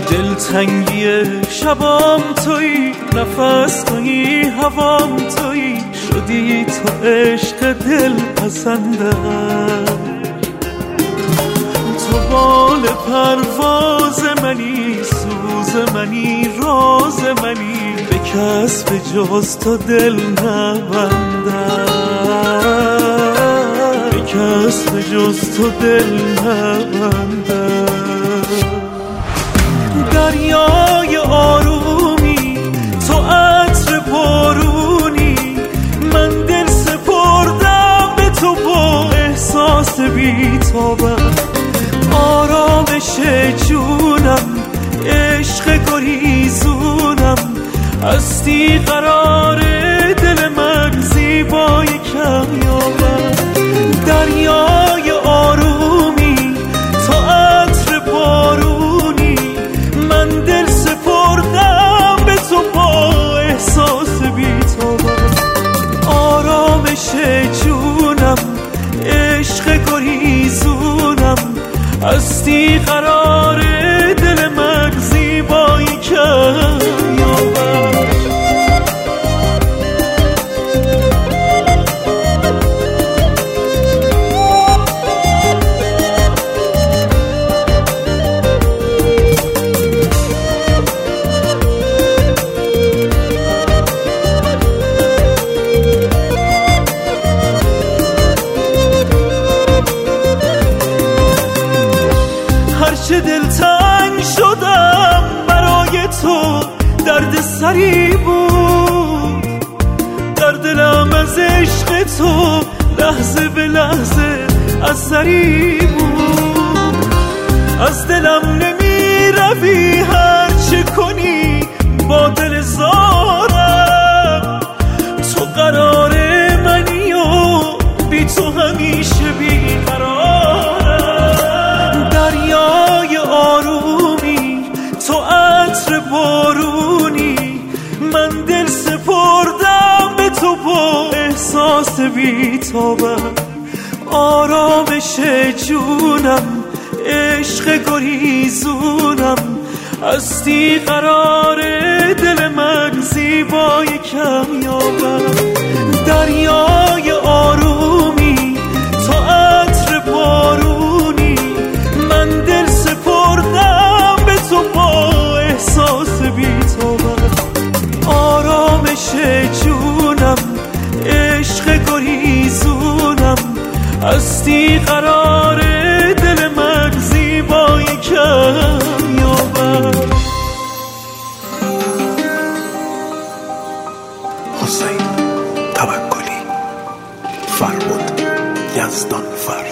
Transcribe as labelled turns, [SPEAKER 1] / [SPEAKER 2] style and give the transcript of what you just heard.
[SPEAKER 1] دلتنگی شبام تویی، نفس تویی، هوام تویی، شدی تو عشق دل پسندم. تو بال پرواز منی، سوز منی، راز منی، به کس به جز تو دل نبندم، به کس به جز تو دل نبندم. دریای آرومی، تو عطر بارونی، من دل سپردم به تو با احساس بی‌تابم. آرامش جونم، عشق گریزونم، هستی قرار دل من، زیبای کمیابم. دریای آرومی، تو عطر بارونی، من دل سپردم به تو با احساس بی‌تابم. آرامش جونم، عشق گریزونم، هستی قرار دل من، زیبایی کمیابم. هرچه دلتنگ شدم برای تو، درد سری بود در دلم، از عشق تو لحظه به لحظه اثری بود. از دلم نمی روی هرچه کنی با دل زارم، تو قرار منی و بی تو همیشه بیقرارم. دریای آرومی، تو عطر بارونی، من دل سپردم به تو با احساس بی‌تابم. آرامش جونم، عشق گریزونم، هستی قرار دل من، زیبای کمیابم. دریای آرومی، تو عطر بارونی، من دل سپردم به تو با احساس بی‌تابم. آرامش جونم، عشق گریزونم، هستی قرار دل من، زیبای کمیابم.
[SPEAKER 2] حسین توکلی، فرمود یزدان فرد.